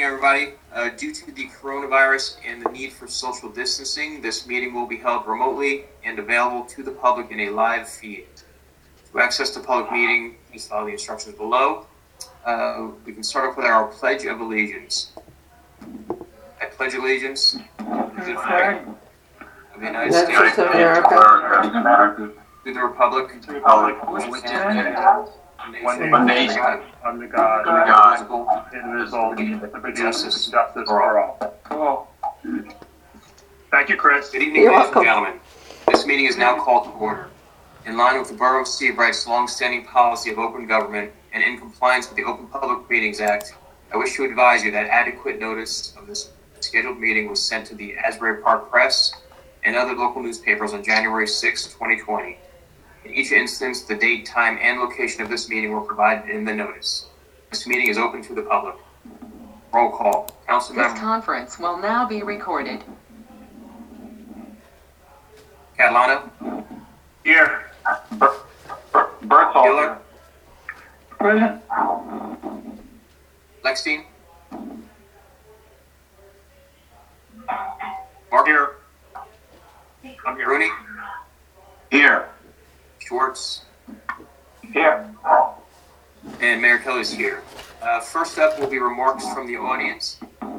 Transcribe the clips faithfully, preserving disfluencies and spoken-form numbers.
evening, everybody. Uh, due to the coronavirus and the need for social distancing, this meeting will be held remotely and available to the public in a live feed. To access the public meeting, please follow the instructions below. Uh, we can start off with our Pledge of Allegiance. I pledge allegiance to the flag of the United States of America, to the Republic, to the Republic which stands one nation under God, God, indivisible, with justice for all. Cool. Thank you, Chris. Good evening, ladies and gentlemen. This meeting is now called to order. In line with the Borough of Seabright's long-standing policy of open government and in compliance with the Open Public Meetings Act, I wish to advise you that adequate notice of this scheduled meeting was sent to the Asbury Park Press and other local newspapers on January sixth, twenty twenty. In each instance, the date, time, and location of this meeting were provided in the notice. This meeting is open to the public. Roll call. Council This member conference will now be recorded. Catalano. Here. Berthold. Giller. Present. Lexstein. Mark. Here. I'm here. Rooney. Here. Schwartz. Here. And Mayor Kelly is here. Uh, first up will be remarks from the audience.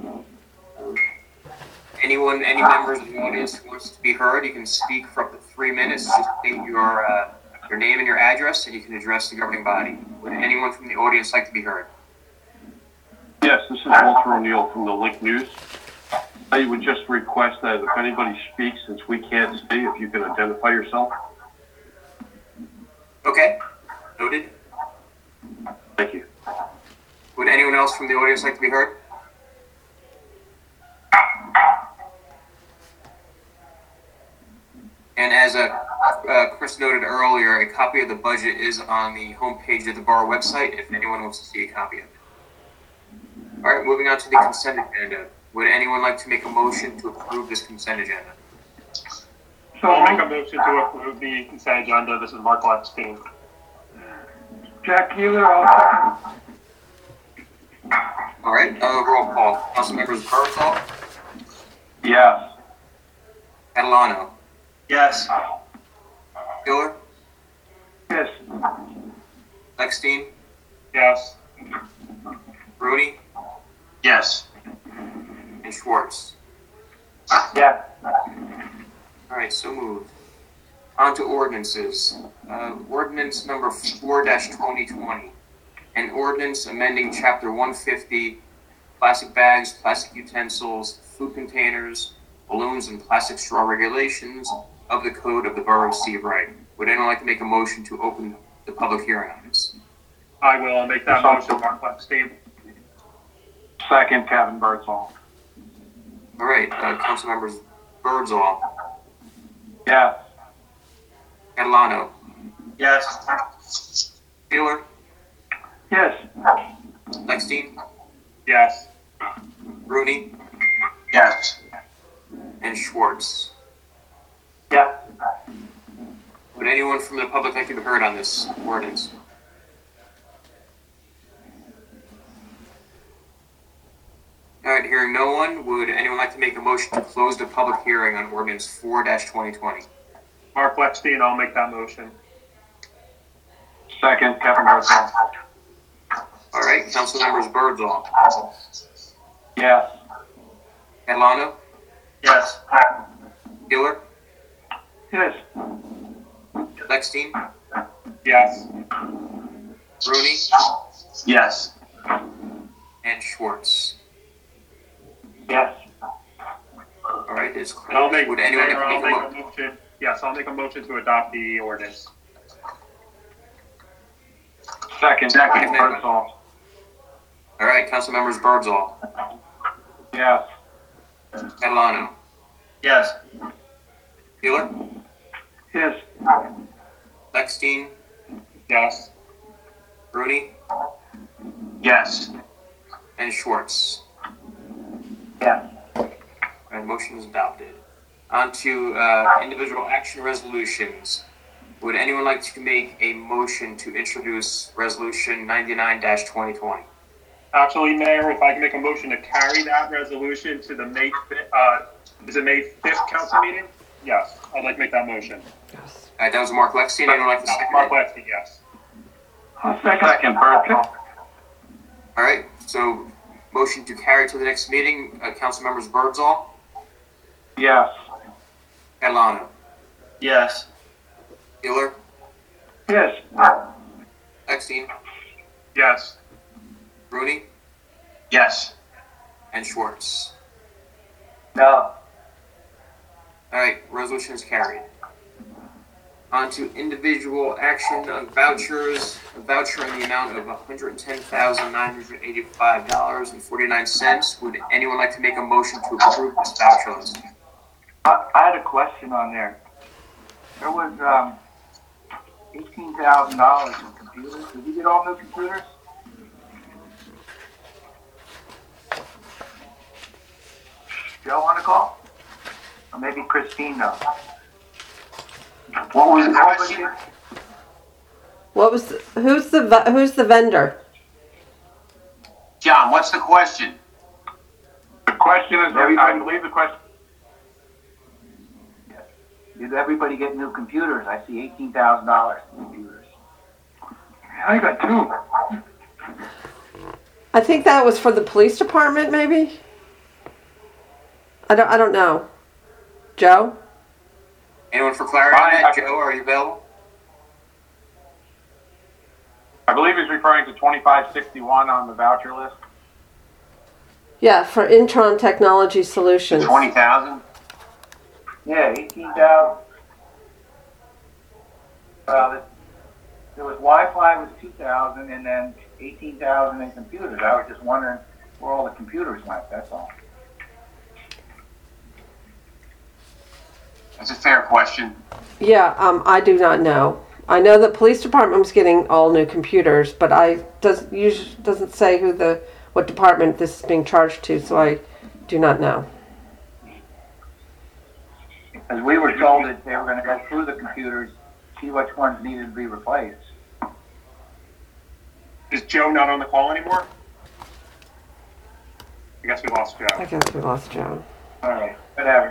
Anyone, any members of the audience who wants to be heard, you can speak for up to three minutes. Just state your uh, your name and your address, and you can address the governing body. Would anyone from the audience like to be heard? Yes, this is Walter O'Neill from the Link News. I would just request that if anybody speaks, since we can't see, if you can identify yourself. Okay, noted. Thank you. Would anyone else from the audience like to be heard? And as uh, uh, Chris noted earlier, a copy of the budget is on the homepage of the borough website if anyone wants to see a copy of it. All right, moving on to the consent agenda. Would anyone like to make a motion to approve this consent agenda? So I'll make a motion to approve the consent agenda. This is Mark Lexstein. Jack Keeler, I'll second. All right, uh, roll call. Council members Berthold, Yes. Catalano, Yes. Giller, Yes. Lexstein, Yes. Rooney, Yes. and Schwartz. Yeah. All right, so moved. On to ordinances. Uh, ordinance number four twenty twenty. An ordinance amending chapter one fifty, plastic bags, plastic utensils, food containers, balloons, and plastic straw regulations of the code of the Borough of Seabright. Would anyone like to make a motion to open the public hearing on this? I will. I'll make that motion, Mark Lexstein. Second, Kevin Birdsall. All right, uh, council members Birdsall, Yes. Catalano, Yes. Taylor, Yes. Lexstein, Yes. Rooney, Yes. and Schwartz. Yeah. Would anyone from the public like to be heard on this ordinance? All right, hearing no one, would anyone like to make a motion to close the public hearing on ordinance four twenty twenty? Mark Lexstein, I'll make that motion. Second, Kevin Birdsall. All right, council members Birdsall, Yes. Catalano, Yes. Giller, Yes. Lexstein, Yes. Rooney, Yes. and Schwartz. Yes. All right, it's closed. I'll make, Would anyone Mayor, like I'll to make a make mo- a motion. Yes, I'll make a motion to adopt the ordinance. Second, Kevin Birdsall. All right, council members Birdsall, Yes. Catalano, Yes. Giller, Yes. Lexstein, Yes. Rooney, Yes. and Schwartz. Yes. All right, motion is adopted. On to uh, individual action resolutions. Would anyone like to make a motion to introduce resolution ninety-nine twenty twenty? Actually, Mayor, if I can make a motion to carry that resolution to the May, fi- uh, is it May fifth council meeting? Yes, I'd like to make that motion. Yes. All right, that was Mark Lexstein. Anyone like to second Mark it? Lexstein, yes. Second, second, Birdsall. All right, so motion to carry to the next meeting, uh, council members Birdsall, Yes. Catalano, Yes. Mueller, Yes. Lexstein, Yes. Rooney, Yes. and Schwartz. No. All right, resolution is carried. On to individual action on vouchers. A voucher in the amount of one hundred ten thousand nine hundred eighty-five dollars and forty-nine cents. Would anyone like to make a motion to approve this voucher list? I, I had a question on there. There was, um, eighteen thousand dollars in computers. Did you get all new computers? Joe on the call? Or maybe Christine knows. What was the question? What was, the- who's the, ve- who's the vendor? John, what's the question? The question is, I believe the question, Did everybody get new computers? I see eighteen thousand dollars in computers. I got two. I think that was for the police department, maybe? I don't, I don't know. Joe? Anyone for clarity on that? Joe, are you available? I believe he's referring to twenty-five sixty-one on the voucher list. Yeah, for Intron Technology Solutions. Twenty thousand? Yeah, eighteen thousand. Well, it- there was Wi-Fi was two thousand, and then eighteen thousand in computers. I was just wondering where all the computers went, that's all. That's a fair question. Yeah, um, I do not know. I know the police department was getting all new computers, but I does usually doesn't say who the what department this is being charged to, so I do not know. As we were told that they were gonna go through the computers, see which ones needed to be replaced. Is Joe not on the call anymore? I guess we lost Joe. I guess we lost Joe. All right, whatever.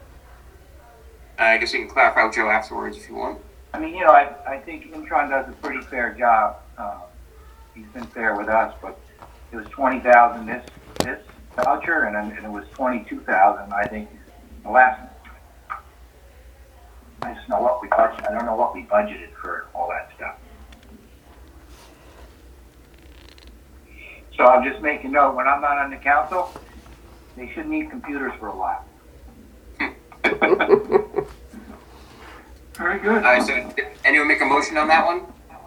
I guess you can clarify with Joe afterwards if you want. I mean, you know, I, I think Intron does a pretty fair job. Uh, he's been fair with us, but it was twenty thousand this, this voucher, and, then- and it was twenty-two thousand, I think, the last. I just know what we budgeted, I don't know what we budgeted for all that stuff. So I'm just making note, when I'm not on the council, they should need computers for a while. Very good. All right, so did anyone make a motion on that one?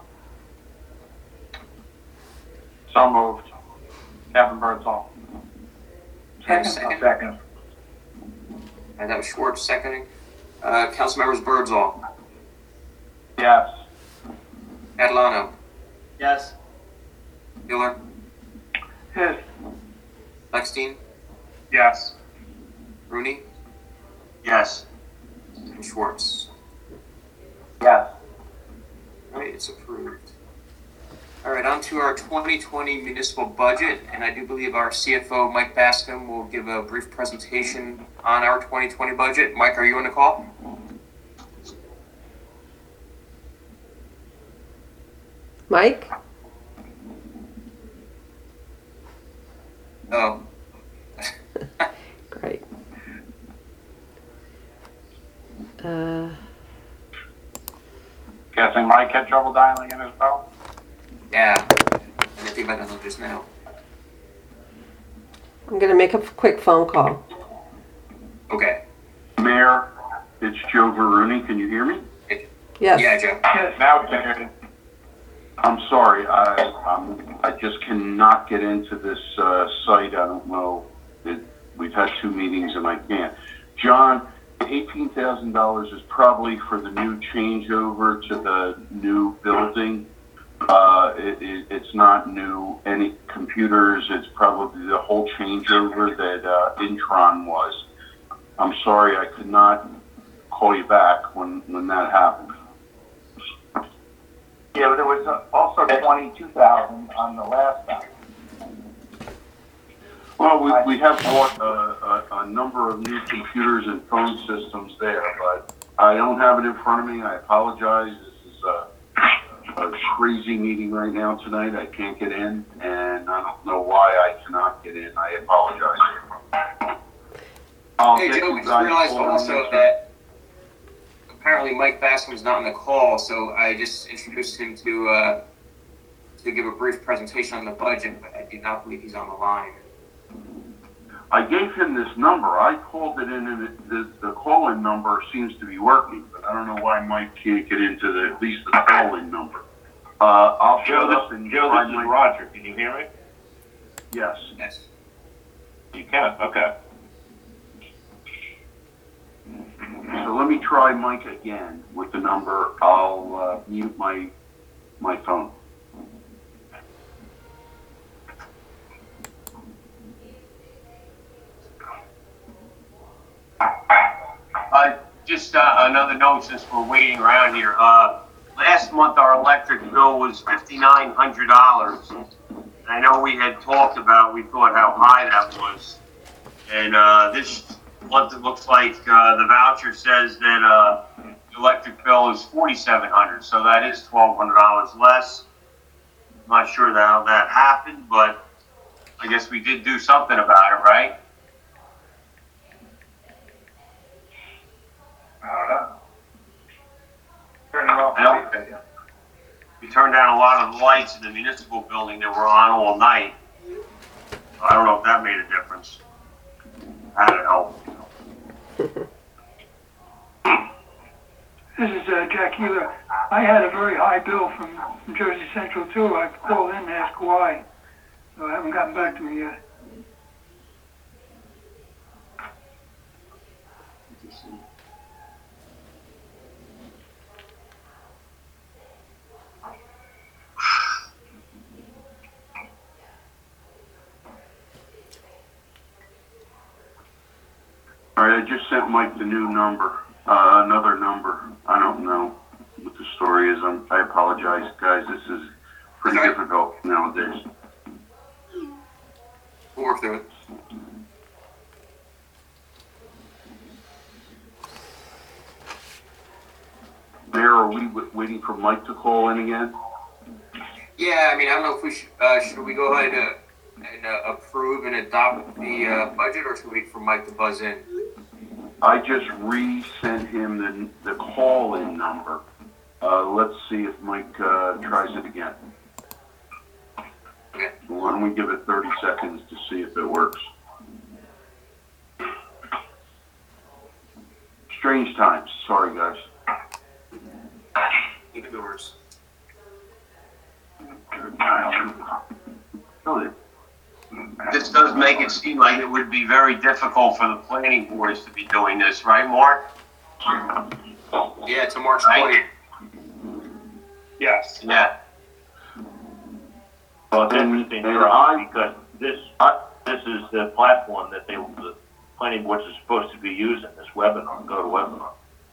So moved. Kevin Birdsall. And Second, second. I'll second. And that was Schwartz seconding. Uh, council members Birdsall, Yes. Catalano, Yes. Mueller, Yes. Lexstein, Yes. Rooney, Yes. and Schwartz. Yes. All right, it's approved. All right, on to our twenty twenty municipal budget, and I do believe our C F O, Mike Bascom, will give a brief presentation on our twenty twenty budget. Mike, are you on the call? Mike? Oh. Great. Uh, Guessing Mike had trouble dialing in his phone? Yeah, I didn't think about that just now. I'm going to make a quick phone call. Okay. Mayor, it's Joe Veruni. Can you hear me? Yes. Yeah, Joe. Now we can hear you. I'm sorry. I I'm, I just cannot get into this uh, site. I don't know. It, we've had two meetings and I can't. John, eighteen thousand dollars is probably for the new changeover to the new building. Uh, it, it, it's not new any computers. It's probably the whole changeover that uh, Intron was. I'm sorry I could not call you back when, when that happened. Yeah, but there was uh, also twenty-two thousand on the last one. Well, we, we have bought a, a, a number of new computers and phone systems there, but I don't have it in front of me. I apologize. This is a, a crazy meeting right now tonight. I can't get in, and I don't know why I cannot get in. I apologize. I'll Hey, get Joe, you we just guys realized all also next- that apparently Mike Bassam is not on the call, so I just introduced him to, uh, to give a brief presentation on the budget, but I do not believe he's on the line. I gave him this number. I called it in, and it, the, the call-in number seems to be working, but I don't know why Mike can't get into the, at least the call-in number. Uh, I'll Joe, shut up this, and Joe, try this is Mike. Roger. Can you hear me? Yes. Yes. You can. Okay. So let me try Mike again with the number. I'll uh, mute my my phone. Uh, just uh, another note since we're waiting around here. Uh, last month our electric bill was fifty-nine hundred dollars. I know we had talked about, we thought how high that was. And uh, this month it looks like uh, the voucher says that uh, the electric bill is forty-seven hundred dollars. So that is twelve hundred dollars less. I'm not sure how that happened, but I guess we did do something about it, right? I don't know. Turn it off. I don't- We turned down a lot of the lights in the municipal building that were on all night. I don't know if that made a difference. How did it help? This is uh, Jack Healer. I had a very high bill from, from Jersey Central too. I called in to ask why, so I haven't gotten back to me yet. All right, I just sent Mike the new number, uh, another number. I don't know what the story is. I'm, I apologize, guys. This is pretty Okay. difficult nowadays. We'll work through it. Mayor, are we w- waiting for Mike to call in again? Yeah, I mean, I don't know if we should, uh, should we go ahead uh, and uh, approve and adopt the uh, budget, or should we wait for Mike to buzz in? I just re-sent him the, the call-in number. Uh, let's see if Mike, uh, tries it again. Okay. Why don't we give it thirty seconds to see if it works? Strange times. Sorry, guys. Even doors. This does make it seem like it would be very difficult for the planning boards to be doing this, right, Mark? Yeah, to March Right. twentieth. Yes. Yeah. Well, it's And- interesting and for I- us because this I- this is the platform that they the planning boards are supposed to be using. This webinar, go to webinar.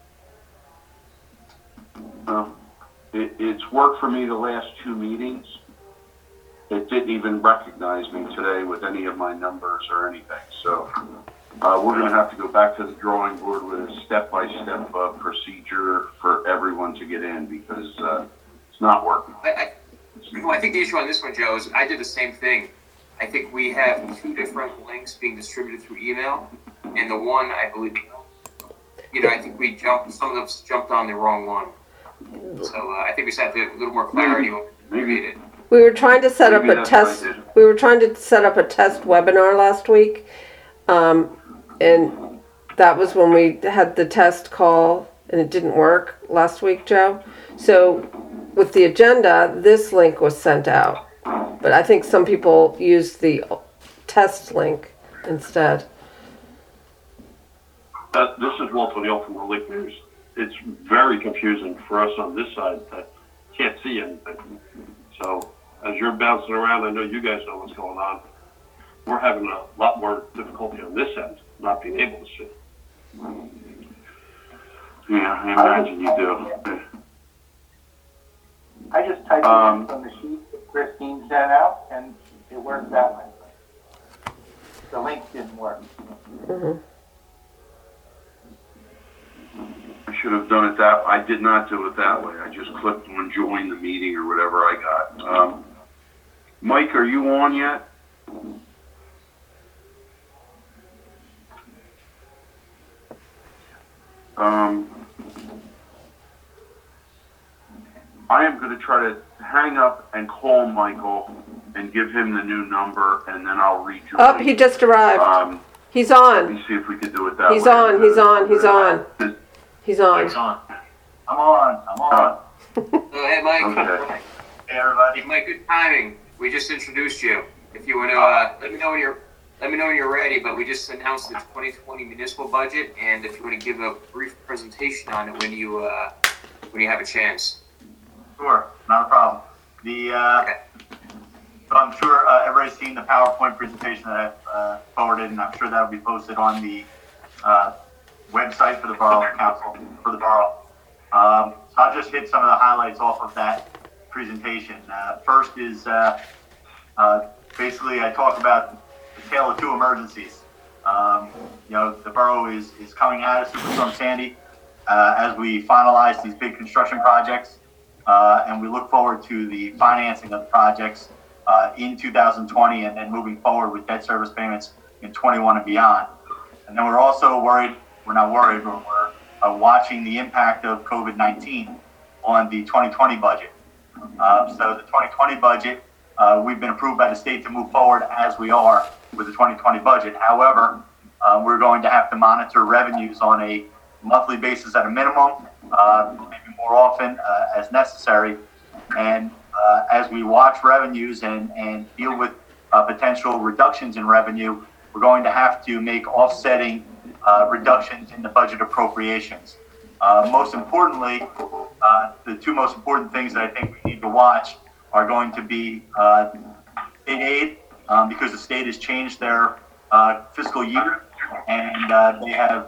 Uh, it, it's worked for me the last two meetings. It didn't even recognize me today with any of my numbers or anything. So uh, we're going to have to go back to the drawing board with a step-by-step uh, procedure for everyone to get in because uh, it's not working. I, I, well, I think the issue on this one, Joe, is I did the same thing. I think we have two different links being distributed through email, and the one, I believe, you know, I think we jumped, some of us jumped on the wrong one. So uh, I think we just have to have a little more clarity when we Maybe. create it. We were trying to set up Maybe a that's what I test. did. We were trying to set up a test webinar last week, um, and that was when we had the test call, and it didn't work last week, Joe. So with the agenda, this link was sent out, but I think some people used the test link instead. Uh, this is Walter Neal from Relief News. It's very confusing for us on this side that can't see anything. So as you're bouncing around, I know you guys know what's going on. We're having a lot more difficulty on this end, not being able to see. Yeah, I imagine you do. I just typed Um, it in from the sheet that Christine sent out, and it worked that way. the link didn't work. Mhm. I should have done it that, I did not do it that way. I just clicked on join the meeting or whatever I got. Um, Mike, are you on yet? Um, I am going to try to hang up and call Michael and give him the new number, and then I'll rejoin. Oh, he just arrived. Um, He's let on. me see if we could do it that He's way. on, he's on, he's on. He's on. on. I'm on, I'm on. So, hey, Mike. Okay. Hey, everybody. Hey, Mike, good timing. We just introduced you. If you want to, uh, let me know when you're, let me know when you're ready. But we just announced the twenty twenty municipal budget, and if you want to give a brief presentation on it when you, uh, when you have a chance. Sure, not a problem. The, uh, Okay. so I'm sure uh, everybody's seen the PowerPoint presentation that I've uh, forwarded, and I'm sure that'll be posted on the uh, website for the Borough Council, for the Borough. Um, so I'll just hit some of the highlights off of that presentation. Uh, first is uh, uh, basically I talk about the tale of two emergencies. Um, you know, the borough is, is coming out of Superstorm Sandy uh, as we finalize these big construction projects. Uh, and we look forward to the financing of the projects uh, in two thousand twenty and then moving forward with debt service payments in twenty-one and beyond. And then we're also worried, we're not worried, but we're uh, watching the impact of COVID nineteen on the twenty twenty budget. Uh, so the twenty twenty budget, uh, we've been approved by the state to move forward as we are with the twenty twenty budget. However, uh, we're going to have to monitor revenues on a monthly basis at a minimum, uh, maybe more often uh, as necessary. And uh, as we watch revenues and, and deal with uh, potential reductions in revenue, we're going to have to make offsetting uh, reductions in the budget appropriations. Uh, most importantly, uh, the two most important things that I think we need to watch are going to be uh, state aid, um, because the state has changed their uh, fiscal year, and uh, they have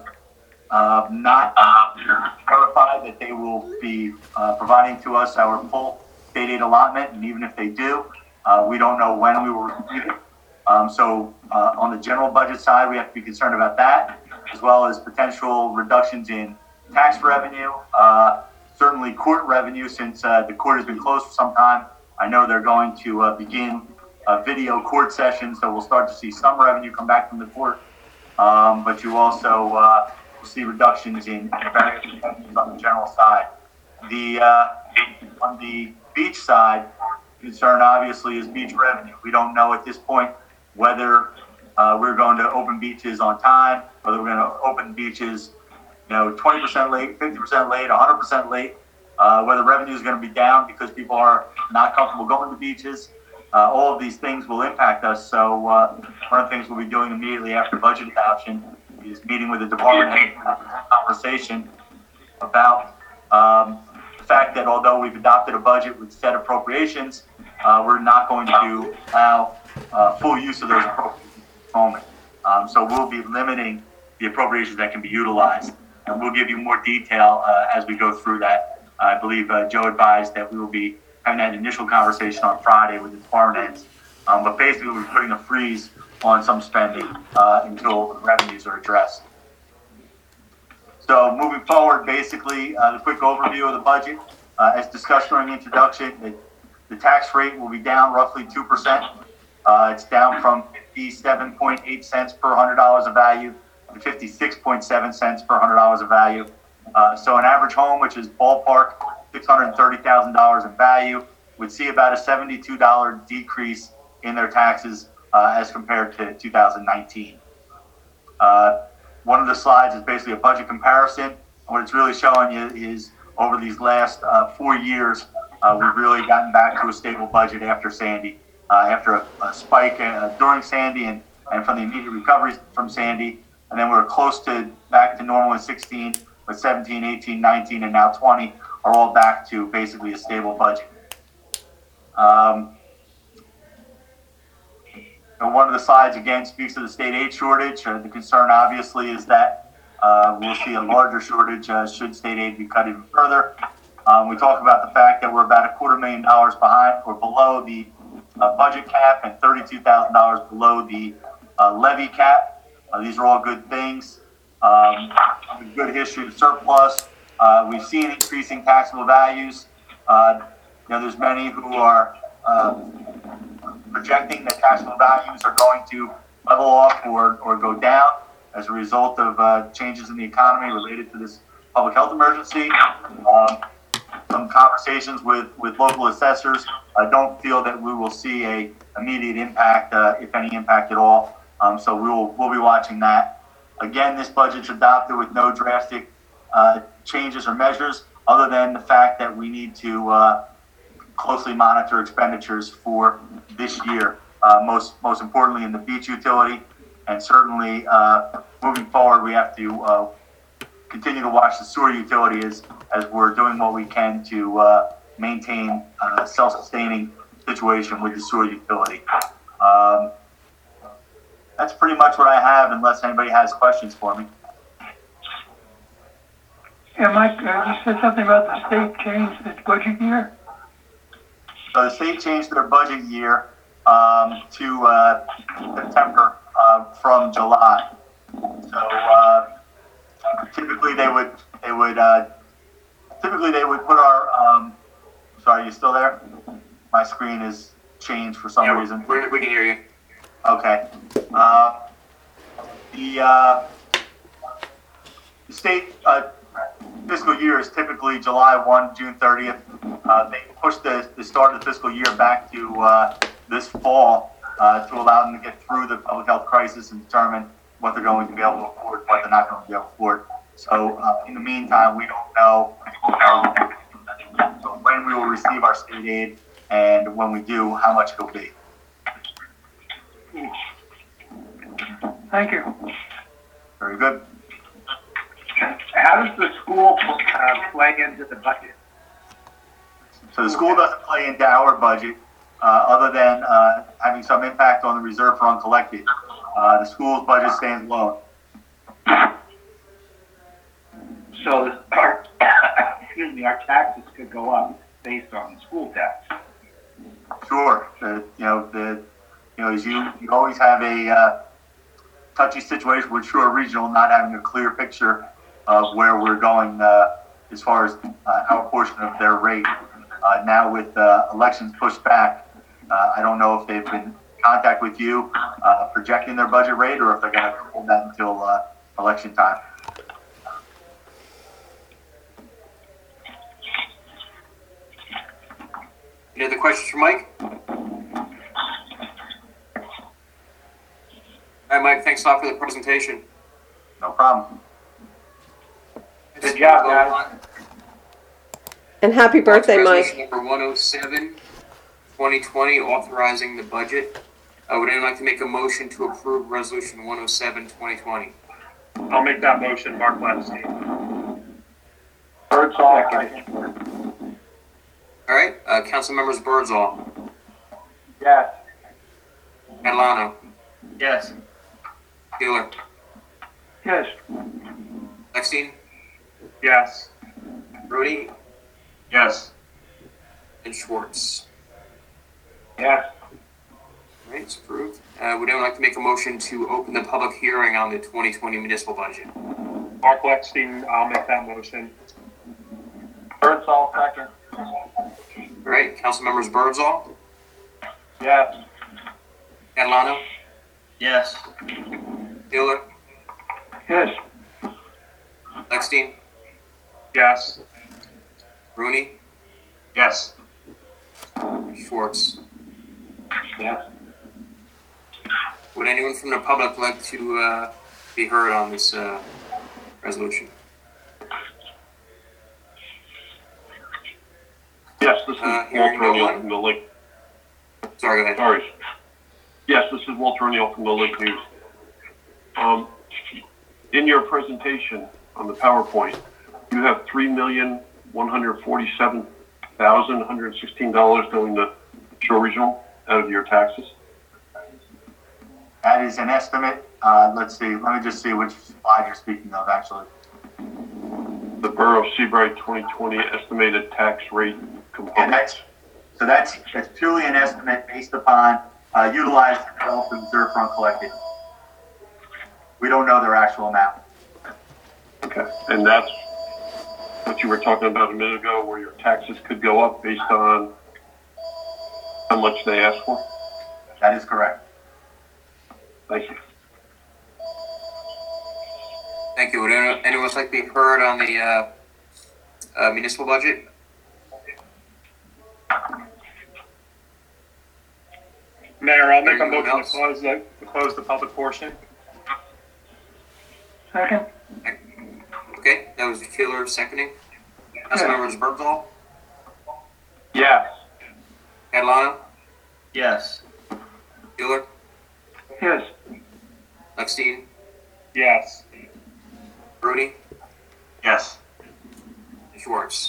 uh, not uh, verified that they will be uh, providing to us our full state aid allotment, and even if they do, uh, we don't know when we will receive it. Um, so uh, on the general budget side, we have to be concerned about that, as well as potential reductions in tax revenue, uh, certainly court revenue, since uh, the court has been closed for some time. I know they're going to uh, begin a video court session, so we'll start to see some revenue come back from the court. Um, but you also uh, will see reductions in various revenues on the general side. The uh, on the beach side, concern obviously is beach revenue. We don't know at this point whether uh, we're going to open beaches on time, whether we're going to open beaches, you know, twenty percent late, fifty percent late, one hundred percent late, uh, whether revenue is going to be down because people are not comfortable going to beaches. Uh, all of these things will impact us. So uh, one of the things we'll be doing immediately after budget adoption is meeting with the department head and having a conversation about um, the fact that although we've adopted a budget with set appropriations, uh, we're not going to allow uh, full use of those appropriations at the moment. Um, so we'll be limiting the appropriations that can be utilized. And we'll give you more detail uh, as we go through that. I believe uh, Joe advised that we will be having that initial conversation on Friday with the department heads. Um, but basically, we're putting a freeze on some spending uh, until the revenues are addressed. So moving forward, basically, uh, the quick overview of the budget. Uh, as discussed during the introduction, the, the tax rate will be down roughly two percent. Uh, it's down from fifty-seven point eight cents per one hundred dollars of value to fifty-six point seven cents per one hundred dollars of value. Uh, so an average home, which is ballpark six hundred thirty thousand dollars in value, would see about a seventy-two dollars decrease in their taxes uh, as compared to two thousand nineteen. Uh, one of the slides is basically a budget comparison. What it's really showing you is over these last uh, four years, uh, we've really gotten back to a stable budget after Sandy, uh, after a, a spike uh, during Sandy and, and from the immediate recovery from Sandy. And then we're close to back to normal in sixteen, but seventeen, eighteen, nineteen, and now twenty are all back to basically a stable budget. Um, and one of the slides, again, speaks to the state aid shortage. Uh, the concern, obviously, is that uh, we'll see a larger shortage uh, should state aid be cut even further. Um, we talk about the fact that we're about a quarter million dollars behind or below the uh, budget cap and thirty-two thousand dollars below the uh, levy cap. Uh, these are all good things. Um, a good history of surplus. Uh, we've seen increasing taxable values. Uh, you know, there's many who are uh, projecting that taxable values are going to level off or, or go down as a result of uh, changes in the economy related to this public health emergency. Um, some conversations with, with local assessors uh, don't feel that we will see a immediate impact, uh, if any impact at all. Um, so we will we'll be watching that. Again, this budget's adopted with no drastic uh, changes or measures, other than the fact that we need to uh, closely monitor expenditures for this year. Uh, most most importantly, in the beach utility, and certainly uh, moving forward, we have to uh, continue to watch the sewer utility as as we're doing what we can to uh, maintain a self-sustaining situation with the sewer utility. Um, that's pretty much what I have, unless anybody has questions for me. Yeah, Mike, uh, you said something about the state changed its budget year? So the state changed their budget year um, to uh, September uh, from July. So uh, typically they would they would uh, typically they would put our. Um, sorry, you still there? My screen is changed for some Yeah, reason. we're, we can hear you. Okay. Uh, the, uh, the state uh, fiscal year is typically July first, June thirtieth. Uh, they pushed the, the start of the fiscal year back to uh, this fall uh, to allow them to get through the public health crisis and determine what they're going to be able to afford, what they're not going to be able to afford. So uh, in the meantime, we don't know when we will receive our state aid, and when we do, how much it will be. Thank you. Very good. How does the school uh, play into the budget? So the school doesn't play into our budget, uh, other than uh, having some impact on the reserve for uncollected. Uh, the school's budget stands alone. So the, our, excuse me, our taxes could go up based on the school tax. Sure. The, you know, the, you know, as you, you always have a uh, touchy situation with Shore Regional not having a clear picture of where we're going uh, as far as uh, our portion of their rate. Uh, now with uh, elections pushed back, uh, I don't know if they've been in contact with you uh, projecting their budget rate, or if they're going to hold that until uh, election time. Any other questions for Mike? All right, Mike, thanks a lot for the presentation. No problem. Good job, guys. And happy birthday, Resolution Mike. Number one oh seven, twenty twenty, authorizing the budget. Uh, would anyone like to make a motion to approve Resolution one oh seven, twenty twenty? I'll make that motion, Mark Lepstein. Birdsall. All right, uh, council members Birdsall, Yes. Catalano, Yes. Taylor, Yes. Lexstein, Yes. Rudy, Yes. and Schwartz. Yes. All right, it's approved. Uh, would anyone like to make a motion to open the public hearing on the twenty twenty municipal budget? Mark Lepstein, I'll make that motion. Birdsall, second. All right, council members Birdsall, Yes. Catalano, Yes. Taylor, Yes. Lexstein, Yes. Rooney, Yes. Schwartz. Yes. Would anyone from the public like to uh, be heard on this uh, resolution? Yes, this is Uh, hearing Walter no O'Neill one. from the Lake. Sorry, go ahead. Sorry. Yes, this is Walter O'Neill from the Lake News. Um, in your presentation on the PowerPoint, you have three million one hundred forty-seven thousand one hundred sixteen dollars going to Shore Regional out of your taxes. That is an estimate. Uh, let's see. Let me just see which slide you're speaking of, actually. The Borough of Seabright twenty twenty estimated tax rate And component. that's, so that's, that's purely an estimate based upon uh, utilized developed reserve for uncollected. we don't know their actual amount. Okay, and that's what you were talking about a minute ago, where your taxes could go up based on how much they ask for? That is correct. Thank you. Thank you. Would anyone anyone else like to be heard on the uh, uh, municipal budget? Mayor, I'll make a Anyone motion to else? close the, to close the public portion. Second? Okay, that was Keeler seconding. Councilmembers Bergdahl, Yes. Catalano, Yes. Keeler, Yes. Lexstein, Yes. Bruni, Yes. and Schwartz.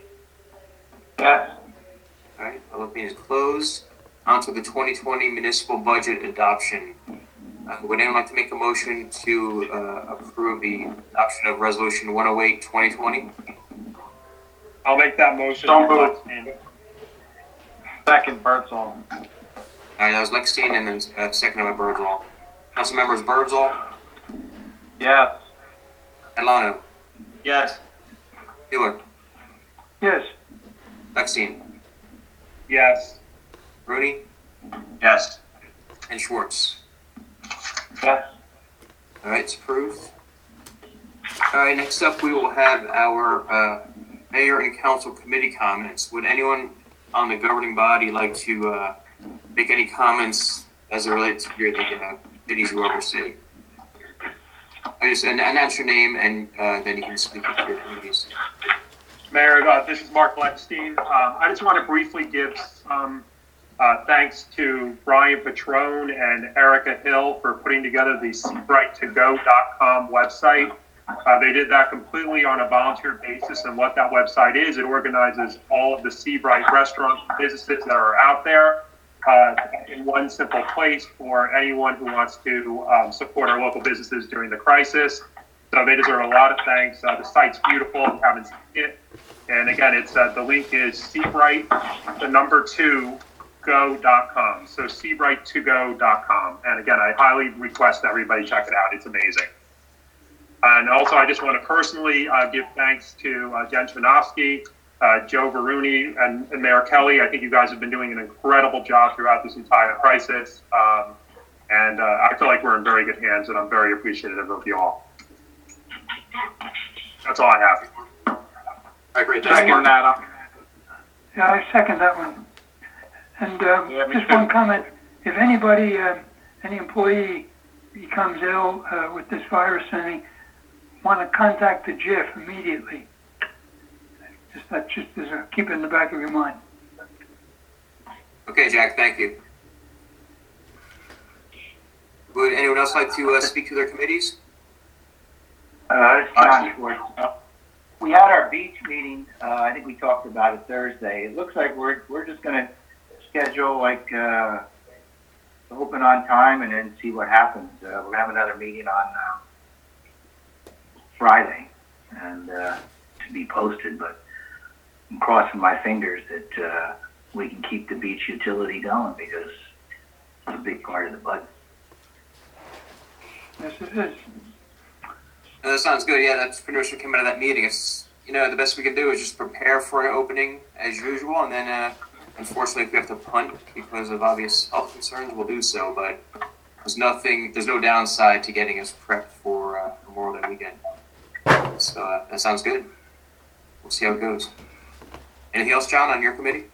Yes. All right, public meeting is closed. On to the twenty twenty municipal budget adoption. Uh, would anyone like to make a motion to uh, approve the adoption of resolution one oh eight twenty twenty? I'll make that motion. So moved. Second, Birdsall. All right, that was Lexstein and then uh, seconded by Bergdahl. Councilmembers Bergdahl, Yes. Catalano, Yes. Keeler, Yes. Lexstein, Yes. Bruni, Yes. and Schwartz. Yes. All right, it's approved. All right, next up we will have our uh, mayor and council committee comments. Would anyone on the governing body like to uh, make any comments as it relates to your, the uh, committees you oversee? I just and announce your name and uh, then you can speak to your committees. Mayor, uh, this is Mark Lexstein. Um, I just want to briefly give some uh, thanks to Brian Patrone and Erica Hill for putting together the seabright to go dot com website. Uh, they did that completely on a volunteer basis, and what that website is, it organizes all of the Seabright restaurants and businesses that are out there uh, in one simple place for anyone who wants to um, support our local businesses during the crisis. So they deserve a lot of thanks. Uh, the site's beautiful. If you haven't seen it. And again, it's uh, the link is Seabright, the number two, go dot com. So seabright to go dot com. And again, I highly request everybody check it out. It's amazing. And also, I just want to personally uh, give thanks to uh, Jen Chmanovsky, uh, Joe Varuni, and, and Mayor Kelly. I think you guys have been doing an incredible job throughout this entire crisis. Um, and uh, I feel like we're in very good hands, and I'm very appreciative of you all. That's all I have. All right, great. Thank you. Adam. Yeah, I second that one. And um, Yeah, me just too. one comment. If anybody, uh, any employee becomes ill uh, with this virus and they want to contact the J I F immediately, just that just as a, keep it in the back of your mind. Okay, Jack, thank you. Would anyone else like to uh, speak to their committees? Uh, it's John Schwartz. We had our beach meeting, uh, I think we talked about it Thursday. It looks like we're, we're just gonna schedule like, uh, open on time and then see what happens. Uh, we'll have another meeting on, uh, Friday and, uh, to be posted, but I'm crossing my fingers that, uh, we can keep the beach utility going because it's a big part of the budget. Yes, it is. No, that sounds good. Yeah, that's pretty much what came out of that meeting. It's, you know, the best we can do is just prepare for an opening as usual, and then, uh, unfortunately, if we have to punt because of obvious health concerns, we'll do so. But there's nothing, there's no downside to getting us prepped for uh, Memorial Day weekend. So uh, that sounds good. We'll see how it goes. Anything else, John, on your committee?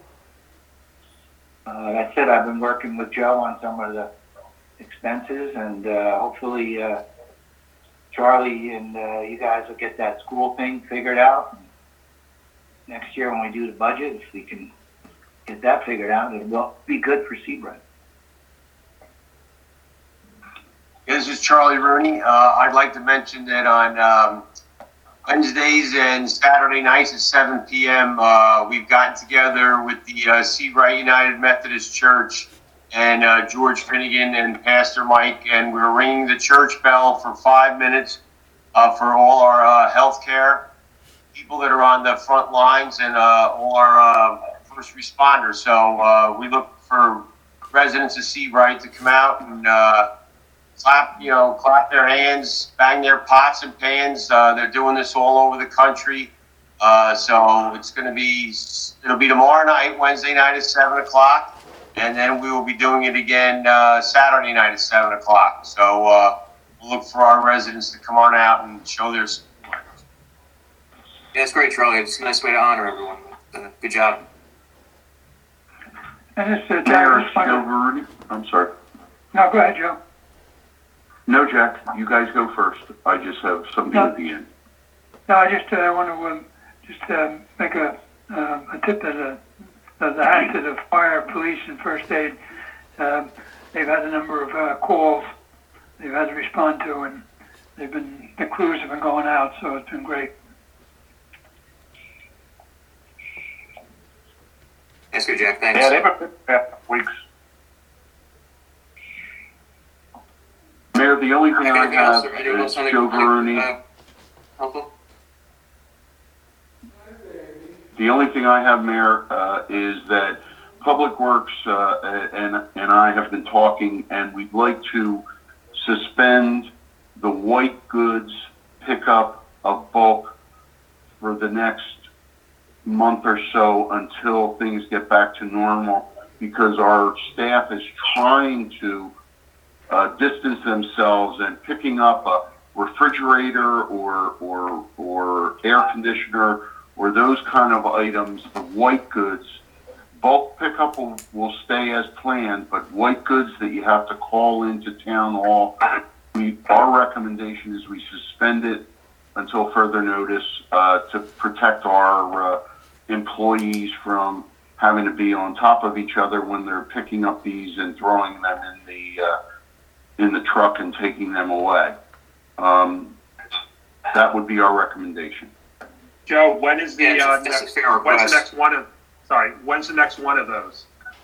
Uh, like I said, I've been working with Joe on some of the expenses, and uh, hopefully uh, Charlie and uh, you guys will get that school thing figured out. Next year when we do the budget, if we can get that figured out, it will be good for Seabright. This is Charlie Rooney. Uh, I'd like to mention that on um, Wednesdays and Saturday nights at seven p.m., uh, we've gotten together with the uh, Seabright United Methodist Church and uh, George Finnegan and Pastor Mike, and we're ringing the church bell for five minutes uh, for all our uh, healthcare people that are on the front lines and uh, all our uh, first responders. So uh, we look for residents of Seabright to come out and uh, clap, you know, clap their hands, bang their pots and pans. Uh, they're doing this all over the country. Uh, so it's going to be, it'll be tomorrow night, Wednesday night at seven o'clock. And then we will be doing it again uh, Saturday night at seven o'clock. So uh, we'll look for our residents to come on out and show their support. Yeah, it's great, Charlie. It's a nice way to honor everyone. Uh, good job. And it's, uh, Mayor, Jack, it's Joe Verdi. I'm sorry. no, go ahead, Joe. No, Jack, you guys go first. I just have something No. at the end. No, I just uh, want to um, just um, make a, uh, a tip that uh, the, the hat to the fire, police, and first aid. Um, they've had a number of uh, calls they've had to respond to, and they've been the crews have been going out, so it's been great. That's good, Jack. Thanks. Yeah, they've been yeah, weeks. Mayor, the only thing I Anything else, have or anyone else is on the- Joe Veroni. uh, Council? The only thing I have, Mayor, uh, is that Public Works uh, and and I have been talking, and we'd like to suspend the white goods pickup of bulk for the next month or so until things get back to normal, because our staff is trying to uh, distance themselves, and picking up a refrigerator or or or air conditioner or those kind of items, the white goods, bulk pickup will, will stay as planned, but white goods that you have to call into town hall, we, our recommendation is we suspend it until further notice uh, to protect our uh, employees from having to be on top of each other when they're picking up these and throwing them in the uh, in the truck and taking them away. Um, that would be our recommendation. Joe, when is the Yeah, uh, that's a next? fair When's request. the next one of? Sorry, when's the next one of those?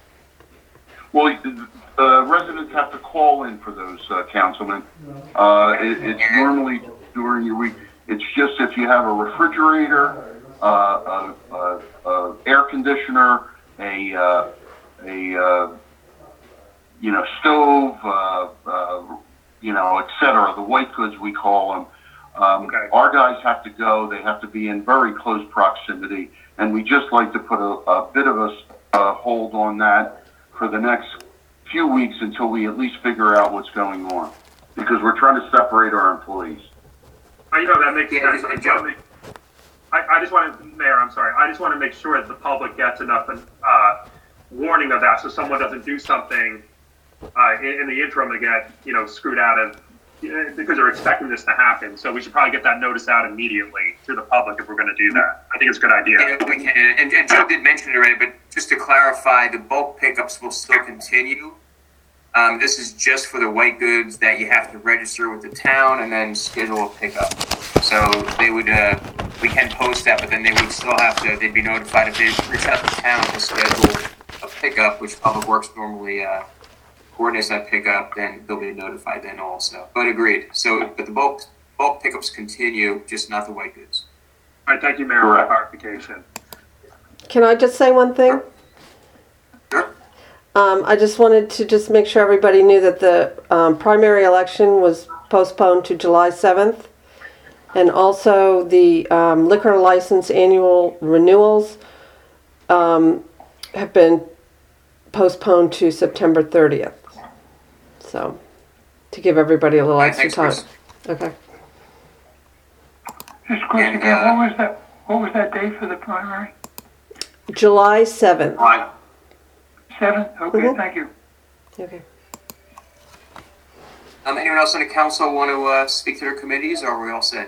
Well, uh, residents have to call in for those, uh, Councilman. Uh, it, it's normally during your week. It's just if you have a refrigerator, uh, a, a, a air conditioner, a, uh, a, uh, you know, stove, uh, uh, you know, et cetera. The white goods, we call them. Um, Okay. Our guys have to go. They have to be in very close proximity, and we just like to put a, a bit of a uh, hold on that for the next few weeks until we at least figure out what's going on, because we're trying to separate our employees. Oh, you know, that makes Yeah, sense. and I, Joe- I just want to, Mayor, I'm sorry. I just want to make sure that the public gets enough uh, warning of that, so someone doesn't do something uh, in, in the interim to get, you know, screwed out of, because they're expecting this to happen. So we should probably get that notice out immediately to the public if we're going to do that. I think it's a good idea. Yeah, we can. And, and Joe did mention it already, but just to clarify, the bulk pickups will still continue. Um, this is just for the white goods that you have to register with the town and then schedule a pickup. So they would, uh, we can post that, but then they would still have to, they'd be notified if they reach out to town to schedule a pickup, which Public Works normally uh, coordinates that pickup, then they'll be notified then also. But agreed. So, but the bulk bulk pickups continue, just not the white goods. All right, thank you, Mayor, for that clarification. Can I just say one thing? Sure. Um, I just wanted to just make sure everybody knew that the um, primary election was postponed to July seventh. And also the um, liquor license annual renewals um, have been postponed to September thirtieth. So, to give everybody a little All right, extra thanks, time. Chris. Okay. Just a question, And, again, uh, what was that, what was that date for the primary? July seventh. Right. Seventh? Okay, Mhm. thank you. Okay. Um, anyone else on the council want to uh, speak to their committees, or are we all set?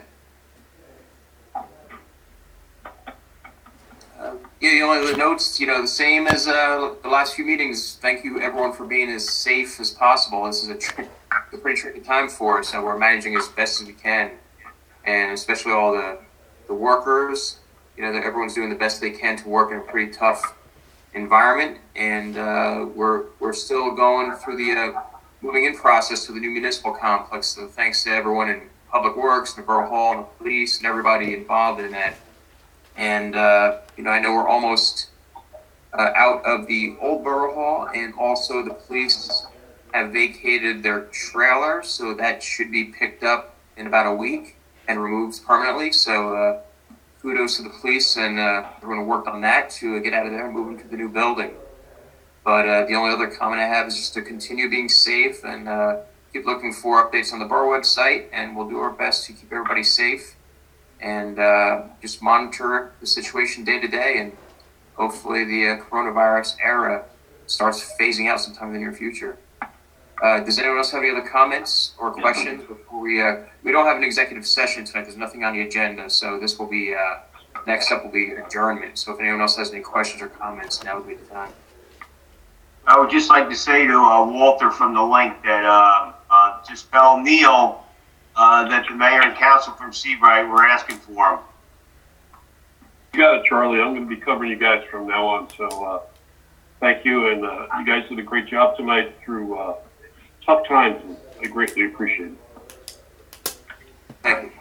Uh, yeah, the only other notes, you know, the same as uh, the last few meetings. Thank you, everyone, for being as safe as possible. This is a, tr- a pretty tricky time for us, so we're managing as best as we can, and especially all the the workers. You know, that everyone's doing the best they can to work in a pretty tough environment, and uh, we're we're still going through the uh, moving in process to the new municipal complex. So thanks to everyone in Public Works, the Borough Hall, and the police, and everybody involved in that. And uh, you know, I know we're almost uh, out of the old Borough Hall, and also the police have vacated their trailer, so that should be picked up in about a week and removed permanently. So uh, kudos to the police, and uh, everyone who worked on that to get out of there and move into the new building. But uh, the only other comment I have is just to continue being safe and uh, keep looking for updates on the borough website, and we'll do our best to keep everybody safe and uh, just monitor the situation day to day, and hopefully the uh, coronavirus era starts phasing out sometime in the near future. Uh, does anyone else have any other comments or questions before we, uh, we don't have an executive session tonight. There's nothing on the agenda. So this will be, uh, next up will be adjournment. So if anyone else has any questions or comments, now would be the time. I would just like to say to uh, Walter from the link that uh, uh, just tell Neil uh, that the mayor and council from Seabright were asking for him. You got it, Charlie. I'm going to be covering you guys from now on. So uh, thank you, and uh, you guys did a great job tonight through uh, tough times. And I greatly appreciate it. Thank you.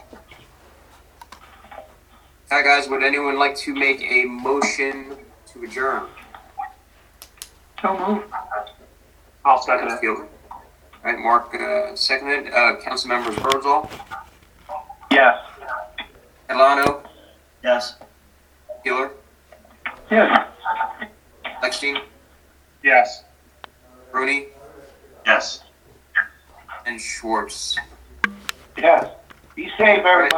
Hi guys, would anyone like to make a motion to adjourn? So move. I'll second it. All right, Mark, uh, seconded. Uh, council members Birdsall, Yes. Catalano, Yes. Keeler, Yes. Lechstein, Yes. Rooney, Yes. and Schwartz. Yes. Be safe, everybody.